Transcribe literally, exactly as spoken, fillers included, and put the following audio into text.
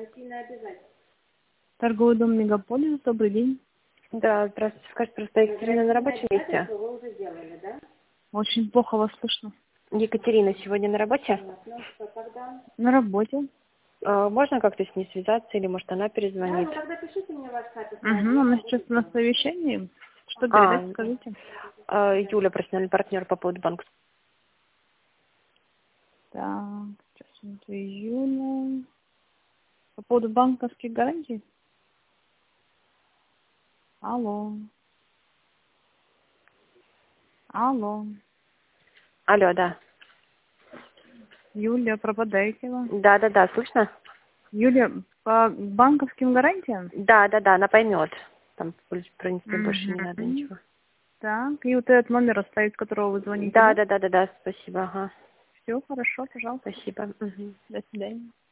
Торговый дом Мегаполис, добрый день. Да, здравствуйте. Скажите, просто Екатерина на рабочем месте? Очень плохо вас слышно. Екатерина сегодня на работе? На работе. А, можно как-то с ней связаться или, может, она перезвонит? Угу, она сейчас на совещании. Что А, передать, скажите? а, Юля, профессиональный партнер по поводу банка. Так, сейчас это июня. По поводу банковских гарантий? Алло. Алло. Алло, да. Юлия, пропадаете вы? Да, да, да, слышно? Юлия, по банковским гарантиям? Да, да, да, она поймет. Там, в принципе, больше не надо Угу. ничего. Так, и вот этот номер оставить, с которого вы звоните, Да, да? да, да, да, да, спасибо, ага. Все, хорошо, пожалуйста. Спасибо. Мгм. До свидания.